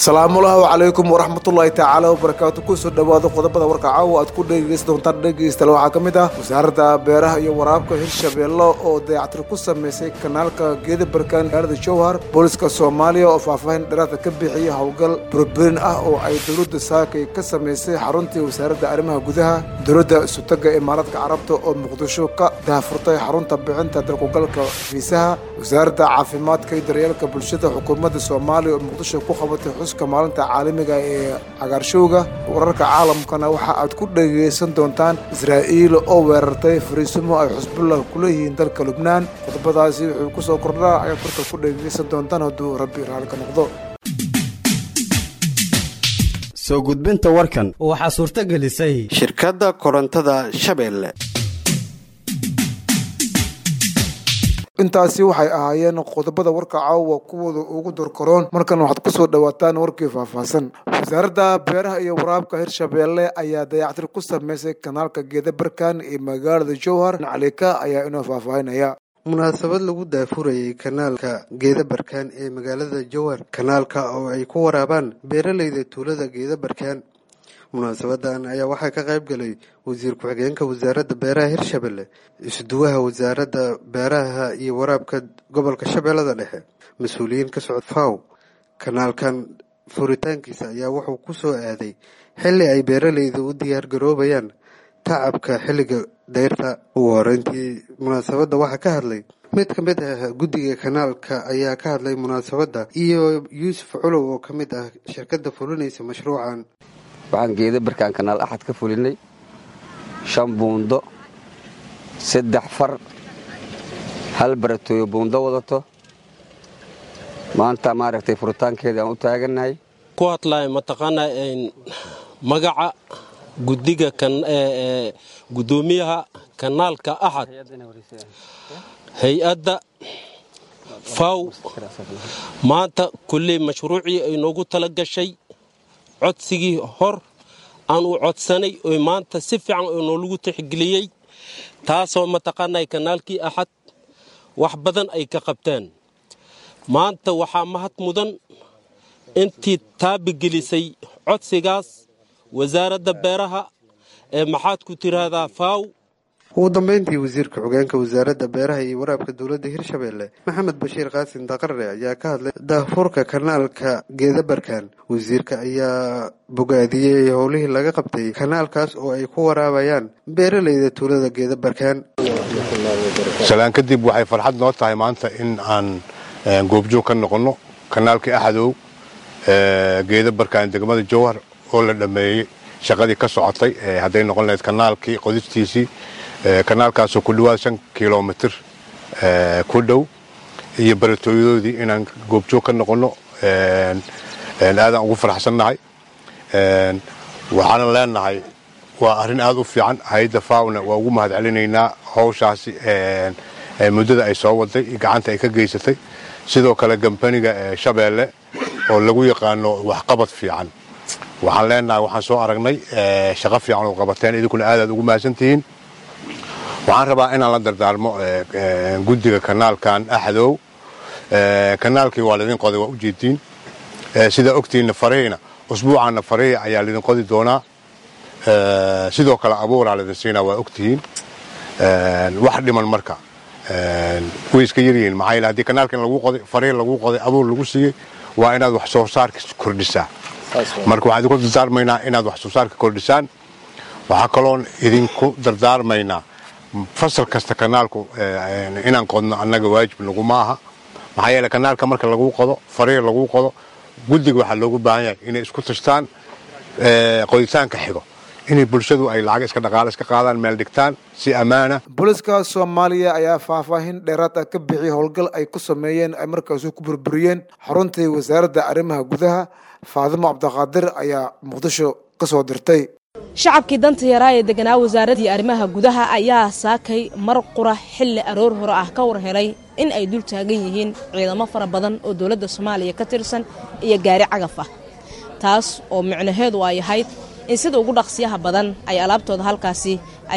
السلام عليكم ورحمة الله تعالى وبركاته. كل سنة وهذا قدبة ورقة وأتكون دقيقة دونتان دقيقة استلوا حكمتها وزارة بيرها يورابك هالشبيلة أو ديعتر قصة مسك كنالك جد بركان أرض الجوهر بوليسك الصومالية وفافين دراسة كبيرة هوجل بربين أو أي درود ساكي قصة مسك حرنتي وزارة أرمها جذها درود ستجا إمارات عربته أو مقدشو ده فرطي حرنت بعن تدركوا جلك فيسها وزارة عافيمات كيدريالك بلشة حكومة الصومالية ومقدشو كوخبته xuska maalinta caalamiga ee cagaarshowga wararka caalamkana waxa aad ku dhageysan doontaan Israa'iil oo weerartay fariisimo ay Xisbullah ku leeyihiin dalka Lubnaan qodobadaasi wuxuu ku soo kordhaa ay furka ku dhageysan doontaan hadduu Rabbi raali ka noqdo soo gudbinta warkan waxa suurta gelisay shirkadda korontada Shabeelle intaasi waxay ahaayeen qodobada warka caawa kuwooda ugu dorkaroon markan waxaad ku soo dhawaataan warkii faahfaahsan wasaaradda beeraha iyo waraabka Hirshabeelle ayaa dayactir ku sameysay kanaalka geeda barkaan ee magaalada Jowhar Calika ayaa inoo faahfaahinaya munaasabad lagu daafurayay kanaalka geeda barkaan ee magaalada Jowhar kanaalka oo ay ku waraabaan beeralayda tuulada geeda barkaan munaasabadan ayaa waxaa ka qayb galay wasiir ku-xigeenka wasaaradda beeraha Hirshabeelle isduwaha wasaaradda beeraha iyo waraabka gobolka Shabeellada Dhexe mas'uuliyiin ka socod FAO kanaalkan furitaankiisa ayaa wuxuu ku soo aaday xilli ay beeralaydu u diyaar garoobayaan tacabka xilliga dayrta ugu horeyntii munaasabadda waxaa ka hadlay mid ka mid ah guddiga kanaalka ayaa ka hadlay munaasabadda iyo Yuusuf Culow oo ka mid ah shirkadda fulinaysa mashruucan waxaan geeda barkaan kanaal axad ka fulinay 5 buundo 3 far hal baratooyo buundo wadato maanta maaragtay furitaankeeda aan u taaganahay ku hadlay mataqaana magaca guddiga kan gudoomiyaha kanaalka axad hay'adda FAO maanta kulli mashruuci ay noogu tala gashay codsigii hor aan u codsanay oo maanta si fiican oo lagu tixgeliyay taasoo mataqaanay kanaalkii axad wax badan ay ka qabteen maanta waxa mahad mudan intii taabigelisay codsigaas wasaaradda beeraha ee maxaad ku tiraahdaa FAO ugu dambeyntii wasiirka xogeenka wasaaradda beeraha iyo waraabka dawladda Hirshabeelle Maxamed Bashiir Qaasim Daqarre ayaa ka hadlay daafurka kanaalka geeda barkaan wasiirka ayaa bogaadiyay howlihii laga qabtay kanaalkaas oo ay ku waraabayaan beeralayda tuulada geeda barkaan salaan kadib waxay farxad noo tahay maanta in aan goobjoog ka noqono kanaalkii axadow geeda barkaan degmada Jowhar oo la dhameeyay shaqadii ka socotay haday noqon lahayd kanaalkii qodistiisii kanaalkaas oo ku dhawaad 5 kiiloomitir ku dhow iyo baratooyadoodii inaan goobjoog ka noqono aadaan ugu faraxsanahay waxaan leenahay waa arrin aad u fiican hay'adda FAO-na waa ugu mahadcelinaynaa hawshaasi muddada ay soo waday gacanta ay ka geysatay sidoo kale companiga Shabeelle oo lagu yaqaano wax qabad fiican waxaan leenahay waxaan soo aragnay shaqo fiican oo qabateen idinkuna aad ugu mahadsantihiin waxaan rabaa inaan la dardaarmo guddiga kanaalkan axadow kanaalkii waa lidin qoday waa u jeedin sida ogtiina fariina usbuucana fariya ayaa lidin qodi doonaa sidoo kale abuuraa lidin siinaa waa ogtihiin wax dhiman marka way iska yaryihiin maxaa yeelay haddii kanaalkan lagu qoday fariya lagu qoday abuur lagu siiyey waa inaad wax soo saarka kordhisaa marka waxaan idinku dardaarmaynaa inaad wax soo saarka kordhisaan waxaa kaloon idinku dardaarmaynaa fasal kasta kanaalku inaan qodno annaga waajib naguma aha maxaa yeelay kanaalka marka lagu qodo fariir lagu qodo guddiga waxaa loogu baahan yahay inay isku tashtaan qoditaanka xigo inay bulshadu ay lacag iska dhaqaale iska qaadaan meel dhigtaan si amaana booliska Soomaaliya ayaa faahfaahin dheeraad ah ka bixiyay howlgal ay ku sameeyeen ay markaas ku burburiyeen xaruntii wasaaradda arrimaha gudaha Faadimo Cabdiqaadir ayaa Muqdisho ka soo dirtay shacabkii danta yaraa ee deganaa wasaaradda arrimaha gudaha ayaa saakay mar qura xilli aroor hore ah ka war helay in ay dul taagan yihiin ciidamo fara badan oo dawladda Soomaaliya ka tirsan iyo gaari cagaf ah taas oo micnaheedu ay ahayd in sida ugu dhaqsiyaha badan ay alaabtooda halkaasi ay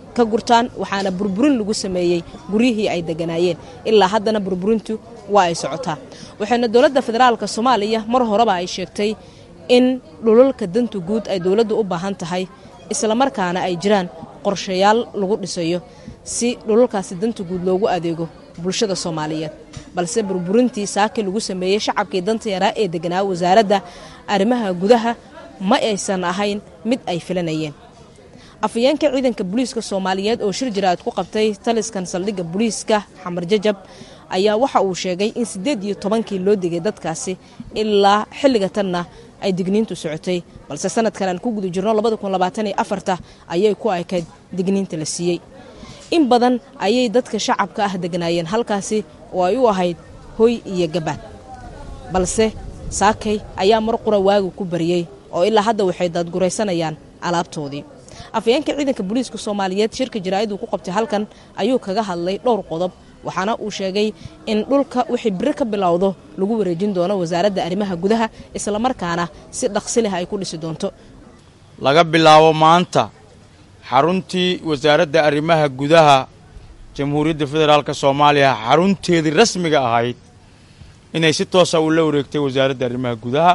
ka gurtaan waxaana burburin lagu sameeyey guryihii ay deganaayeen ilaa haddana burburintu waa ay socotaa waxayna dowladda federaalka Soomaaliya mar horeba ay sheegtay in dhulalka danta guud ay dowladdu u baahan tahay isla markaana ay jiraan qorshayaal lagu dhisayo si dhulalkaasi danta guud loogu adeego bulshada Soomaaliyeed balse burburintii saaki lagu sameeyay shacabkii danta yaraa ee deganaa wasaaradda arrimaha gudaha ma aysan ahayn mid ay filanayeen afayeenka ciidanka booliiska Soomaaliyeed oo shir jiraad ku qabtay taliskan saldhigga booliiska Xamar Jajab ayaa waxa uu sheegay in 18 loo digay dadkaasi ilaa xilliga tanna ay digniintu socotay balse sanadkan aan ku guda jirno 2024 ayay ku aykayd digniinta la siiyay in badan ayay dadka shacabka ah deganaayeen halkaasi oo ay u ahayd hoy iyo gabaad balse saakay ayaa mar qura waagu ku bariyay oo ilaa hadda waxay dadguraysanayaan alaabtoodii afayeenka ciidanka booliiska Soomaaliyeed shirka jiraayadu ku qabtay halkan ayuu kaga hadlay dhowr qodob waxaana uu sheegay in dhulka wixii bir ka bilowdo lagu wareejin doono wasaaradda arrimaha gudaha isla markaana si dhaqsi leh ay ku dhisi doonto laga bilaabo maanta xaruntii wasaaradda arrimaha gudaha Jamhuuriyadda Federaalka Soomaaliya xarunteedii rasmiga ahayd inay si toos ah u la wareegtay wasaaradda arrimaha gudaha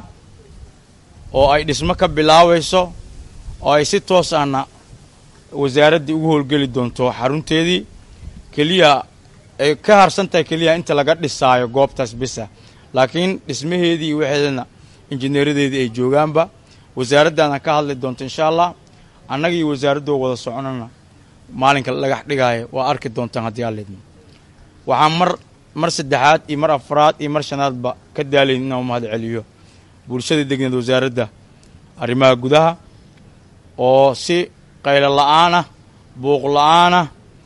oo ay dhismo ka bilaabayso oo ay si toos ahna wasaaradda ugu howlgeli doonto xarunteedii kaliya ay ka harsantahay kaliya inta laga dhisaayo goobtaas bisa laakiin dhismaheedii waxeedana injineeradeedii ay joogaanba wasaaraddaana ka hadli doonto insha Allah annagii wasaaraddu wada soconana maalinka dhagax dhigaayo waa arki doontaan haddii aan leedno waxaan mar saddexaad iyo mar afraad iyo mar shanaadba ka daaleen inaan u mahad celiyo bulshada degneed wasaaradda arrimaha gudaha oo si qaylo la'aana buuq la'aana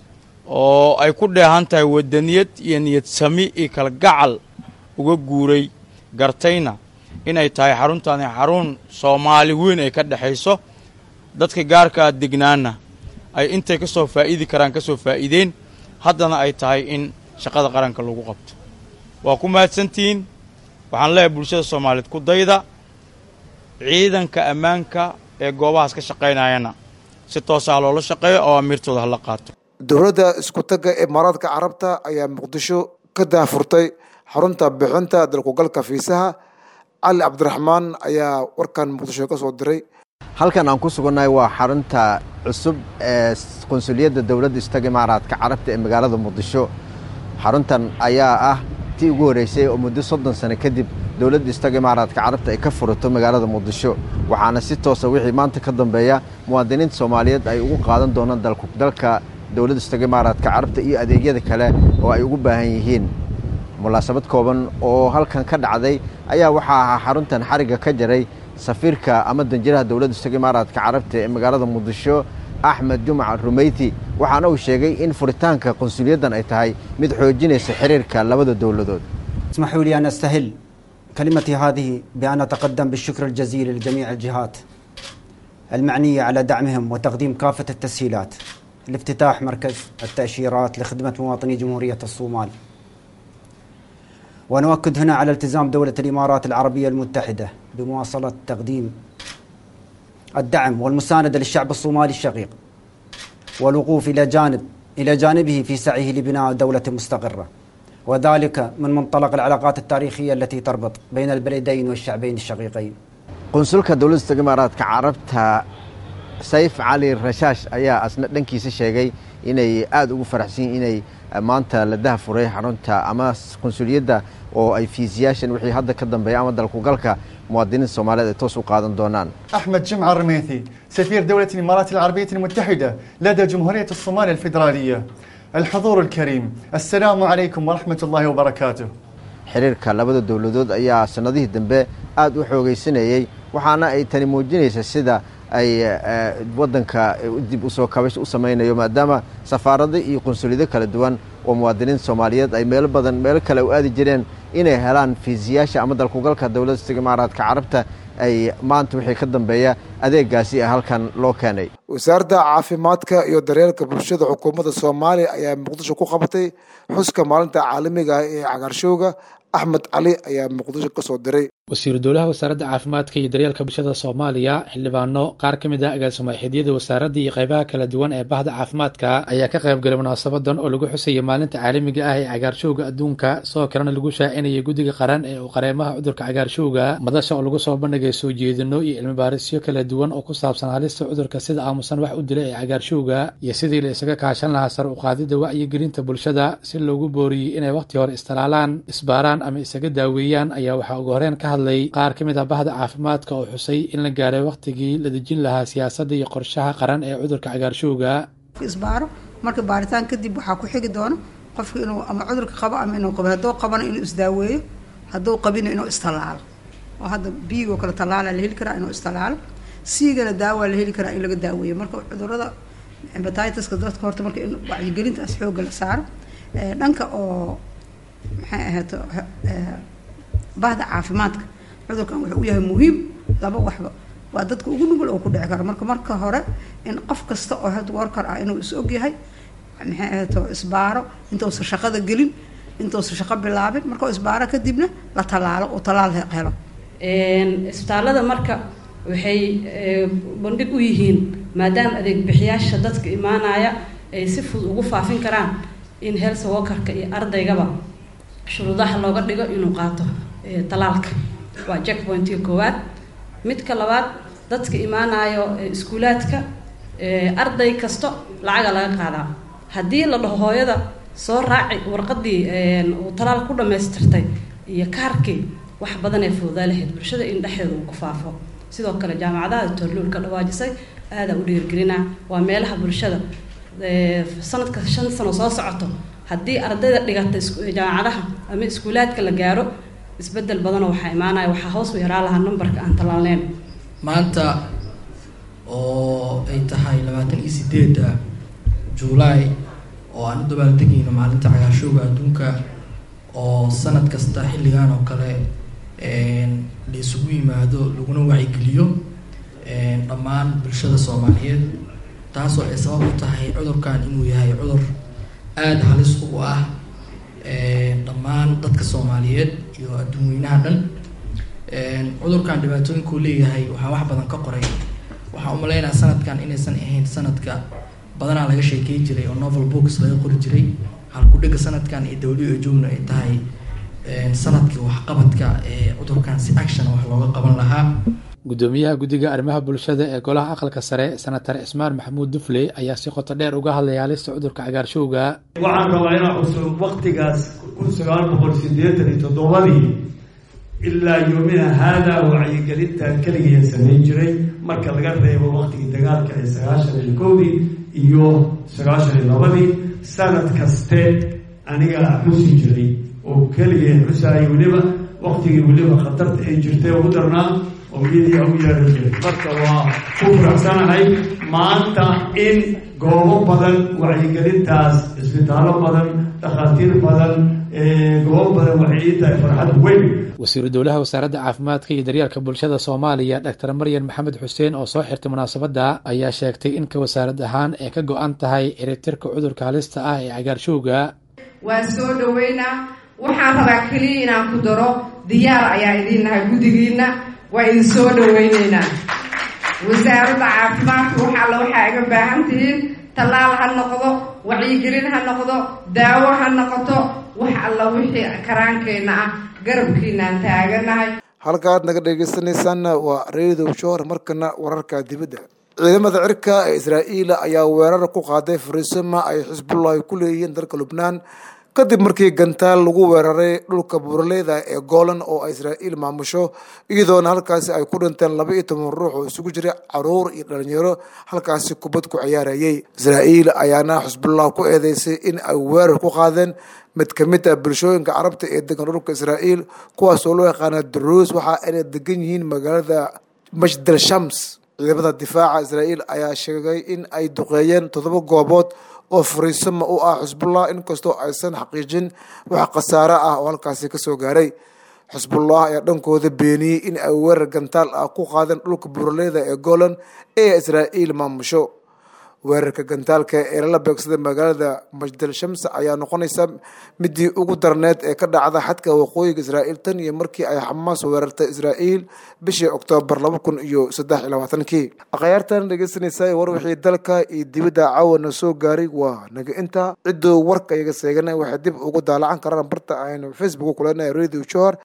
oo ay ku dheehan tahay wadaniyad iyo niyad sami iyo kala gacal uga guuray gartayna inay tahay xaruntaani xarun Soomaali weyn ay ka dhaxayso dadka gaarka degnaana ay intay ka soo faa'iidi karaan ka soo faa'iideen haddana ay tahay in shaqada qaranka lagu qabto waa ku mahadsantiin waxaan leeyahay bulshada Soomaaliyeed ku dayda ciidanka ammaanka ee goobahaas ka shaqeynayana si toos ah loola shaqeeyo oo amirtooda la qaato dowladda isku taga Imaaraadka Carabta ayaa Muqdisho ka daafurtay xarunta bixinta dalku galka fiisaha Ali Cabdiraxmaan ayaa warkan Muqdisho ka soo diray halkan aan ku sugannahay waa xarunta cusub ee qonsuliyadda dowladda istaga Imaaraadka Carabta ee magaalada Muqdisho xaruntan ayaa ah tii ugu horeysay oo muddo 30 sano kadib dowladda istaga Imaaraadka Carabta ay ka furato magaalada Muqdisho waxaana si toos ah wixii maanta ka dambeeya muwaadiniinta Soomaaliyeed ay ugu qaadan doonaan dalka dowladda istaga Imaaraadka Carabta iyo adeegyada kale oo ay ugu baahan yihiin munaasabad kooban oo halkan ka dhacday ayaa waxaa xaruntan xariga ka jaray safiirka ama danjiraha dowladda istaga Imaaraadka Carabta ee magaalada Muqdisho Ahmed Jumca Rumeyti waxaana uu sheegay in furitaanka qonsuliyaddan ay tahay mid xoojinaysa xiriirka labada dowladood. اسمحوا لي أن أستهل كلمتي هذه بأن أتقدم بالشكر الجزيل لجميع الجهات المعنية على دعمهم وتقديم كافة التسهيلات لافتتاح مركز التأشيرات لخدمة مواطني جمهورية الصومال. ونؤكد هنا على التزام دولة الإمارات العربية المتحدة بمواصلة تقديم الدعم والمساندة للشعب الصومالي الشقيق والوقوف إلى جانبه في سعيه لبناء دولة مستقرة وذلك من منطلق العلاقات التاريخية التي تربط بين البلدين والشعبين الشقيقين. قنصلك دولة الإمارات كعربتها سيف علي الرشاش ayaa asna dhankiisa sheegay inay aad ugu faraxsan inay maanta la dahfuray xarunta ama qonsuliyadda oo ay fiisiyaashan wixii hadda ka dambeeya ama dalku galka muwaadiniinta Soomaaliyeed ay toos u qaadan doonaan. أحمد جمعة الرميثي سفير دولة الإمارات العربية المتحدة لدى جمهورية الصومال الفيدرالية. الحضور الكريم السلام عليكم ورحمة الله وبركاته. xiriirka labada dowladood ayaa sanadihii dambe aad u xoogeysanayay waxaana ay tani muujinaysaa sida ay wadanka dib u soo kabash u sameeynayo maadaama safaarado iyo qonsuliyado kala duwan oo muwaadiniinta Soomaaliyeed ay meel kale u aadi jireen inay helaan fiisiyaasha ama dalku galka dowladda Imaaraadka Carabta ay maanta wixii ka dambeeya adeegaasi halkan loo keenay. wasaaradda caafimaadka iyo daryeelka bulshada xukuumadda Soomaaliya ayaa Muqdisho ku qabatay xuska maalinta caalamiga ah ee cagaarshowga. Axmed Cali ayaa Muqdisho ka soo diray. wasiiru dowlaha wasaaradda caafimaadka iyo daryeelka bulshada Soomaaliya xildhibaano qaar ka mid ah agaasimo xidiyada wasaaradda iyo qaybaha kala duwan ee bahda caafimaadka ayaa ka qayb galay munaasabadan oo lagu xusayay maalinta caalamiga ah ee cagaarshowga adduunka soo kalena lagu shaacinayay guddiga qaran ee qareemaha cudurka cagaarshowga madasha oo lagu soo bandhigay soo jeedino iyo cilmi baarisyo kala duwan oo ku saabsan halista cudurka sida aamusan wax u dilay ee cagaarshowga iyo sidii la isaga kaashan lahaa sar u qaadida wacyigelinta bulshada si loogu booriyey inay waqti hore istalaalaan isbaaraan ama isaga daaweeyaan ayaa waxaa ugu horeen ka hadlay qaar ka mid ah bahda caafimaadka oo xusay in la gaaray waqtigii la dejin lahaa siyaasadda iyo qorshaha qaran ee cudurka cagaarshowga. isbaaro marka baaritaan kadib waxaa ku xigi doona qofka inuu ama cudurka qabo ama inuu qabo hadduu qabana inuu isdaaweeyo hadduu qabina inuu istalaalo oo hadda biigoo kale talaala la heli karaa inuu istalaalo siigana daawaa la heli karaa in laga daaweeyo marka cudurada hepatitiska dadka horta marka in wacyigelintaas xoogga la saaro dhanka oo maxay ahayd bahda caafimaadka cudurkan wuxuu u yahay muhiim laba waxba waa dadka ugu nugul oo ku dhici karo marka hore in qof kasta oo health worker ah inuu is og yahay maxay ahayd isbaaro intuusan shaqada gelin intuusan shaqo bilaabin markuu isbaaro kadibna la talaalo oo talaal helo. isbitaalada marka waxay bandhig u yihiin maadaama adeeg bixiyaasha dadka imaanaya ay si fudud ugu faafin karaan in health workerka iyo ardaygaba shuruudaha looga dhigo inuu qaato talaalka waa checkpointka koowaad. midka labaad dadka imaanayo iskuulaadka arday kasto lacaga laga qaadaa haddii la dhaho hooyada soo raaci warqadii uu talaal ku dhamaystirtay iyo kaarkii wax badan ee fududaa lahayd bulshada in dhexdeeda uu ku faafo. sidoo kale jaamacadaha torluul ka dhawaajisay aada u dhiirgelinaa waa meelaha bulshada sanadka 5 sano soo socoto haddii ardayda dhigata jaamacadaha ama iskuulaadka la gaaro isbedel badan oo waxaa imaanaya waxaa hoos u yaraa lahaa numbarka aan talaalneyn. maanta oo ay tahay 28 Juulaay oo aan u dabaaldegayno maalinta cagaarshowga adduunka oo sanad kasta xilligan oo kale la isugu yimaado laguna wacyigeliyo dhammaan bulshada Soomaaliyeed taasoo ay sabab u tahay cudurkan inuu yahay cudur aada halis u ah dhammaan dadka Soomaaliyeed iyo adduunweynaha dhan. cudurkan dhibaatooyinku leeyahay waxaa wax badan ka qoray waxaa u maleynayaa sanadkan inaysan ahayn sanadka badanaa laga sheekeyn jiray oo novel books laga qori jiray halku dhiga sanadkan iyo WHO ay tahay sanadkii waxqabadka ee cudurkan si action wax looga qaban lahaa. gudoomiyaha guddiga arrimaha bulshada ee golaha aqalka sare senator Ismaan Maxamuud Dufle ayaa si qoto dheer uga hadlay halista cudurka cagaarshowga. waxaan rabaa inaan xuso waqtigaas 1987 ilaa yoomina hada wacyigelinta kaliya sameyn jiray marka laga reebo waqtigii dagaalka ee 91 iyo 92 sanad kaste aniga xusi jiray oo kaliya xusay waliba waqtigii waliba khatarta ay jirtay ugu darnaa oo iyadii ugu yeeran jiray marka waa ku faraxsanahay maanta in goobo badan wacyigelintaas isbitaallo badan dhakhaatiir badan goobo badan waxay tahay farxad weyn. wasiiru dowlaha wasaaradda caafimaadka iyo daryeelka bulshada Soomaaliya Dr. Maryan Maxamed Xuseen oo soo xirtay munaasabada ayaa sheegtay in ka wasaarad ahaan ay ka go'an tahay ciribtirka cudurka halista ah ee cagaarshowga. waa soo dhaweynaa waxaan rabaa kaliya inaan ku daro diyaar ayaa idin nahay guddigiina waa idin soo dhaweyneynaa. wasaaradda caafimaadka waxaa iga baahan tihiin talaal ha noqdo wacyigelin ha noqdo daawo ha noqoto wax alla wixii karaankeenna ah garabkiinaan taaganahay. halkaad naga dhegeysaneysaan waa Radio Show markana wararka dibadda. ciidamada cirka ee Israa'iil ayaa weerar ku qaaday fariisimo ay Xisbullah ku leeyihiin dalka Lubnaan kadib markii gantaal lagu weeraray dhulka buuraleyda ee Golan oo Israa'iil maamusho iyadoo halkaasi ay ku dhinteen 12 ruux oo isugu jira caruur iyo dhalinyaro halkaasi kubad ku ciyaarayay. Israa'iil ayaana Xisbullah ku eedeysay in ay weerar ku qaadeen mid ka mid ah bulshooyinka Carabta ee degan dhulka Israa'iil kuwaas oo loo yaqaan Druze waxa ay degan yihiin magaalada Majd al-Shams. ciidamada difaaca Israa'iil ayaa sheegay in ay duqeeyeen 7 goobood oo fariisimo u ah Xisbullah inkastoo aysan xaqiijin wax khasaare ah oo halkaasi ka soo gaaray. xisbullah ayaa dhankooda beeniyey in ay weerar gantaal ah ku qaadeen dhulka buuraleyda ee Golan ee Israa'iil maamusho. weerarka gantaalka ee la beegsaday magaalada Majdal Shams ayaa noqonaysa midii ugu darneed ee ka dhacda xadka waqooyiga Israa'iil tan iyo markii ay Xamaas weerartay Israa'iil bishii Oktoobar 2023. Aqayaartan dhageysanaysa war wixii dalka iyo dibadda caawana soo gaaray waa naga inta cidoo warka iyaga seeganay waxa dib ugu daalacan karaan barta aynu Facebook ku leenahay Radio Johor.